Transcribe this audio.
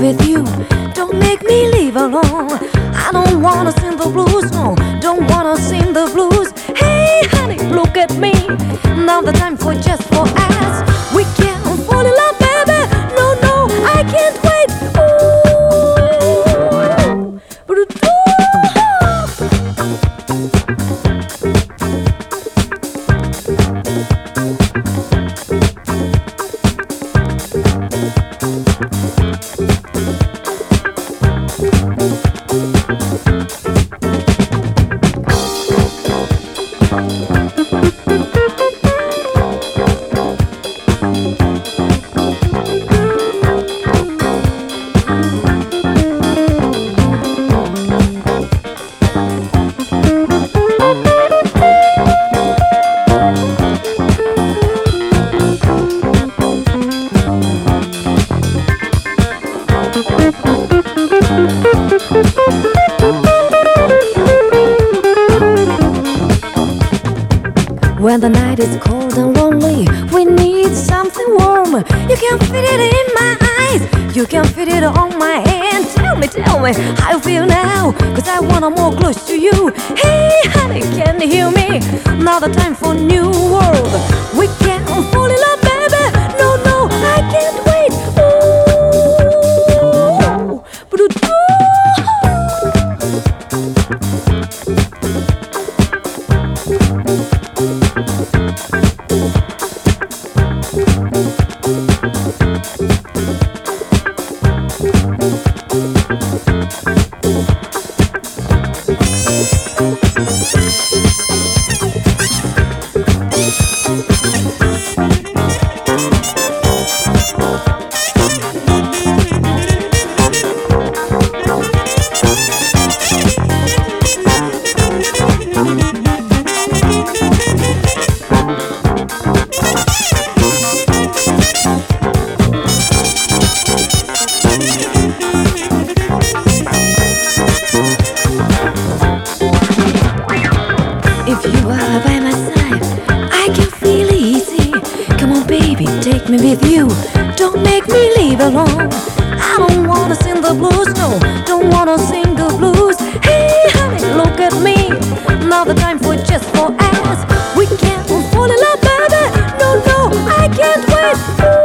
with you. Don't make me leave alone. I don't wanna sing the blues, no, don't wanna sing the blues. Hey honey, look at me. Now the time for just for us. We can fall in love, baby. No, no, I can't wait. Ooh, but when the night is cold and lonely, we need something warm. You can feel it in my eyes, you can feel it on my hand. Tell me how you feel now, 'cause I wanna more close to you. Hey honey, can you hear me? Now the time for new world. We can fall in love, baby. No, no, I can't wait. Ooh, but if you are by my side, I can feel easy. Come on, baby, take me with you. Don't make me leave alone. I don't wanna sing the blues, no, don't wanna sing the blues. Hey, honey, look at me. Now the time for just for us. We can fall in love, baby. No, no, I can't wait.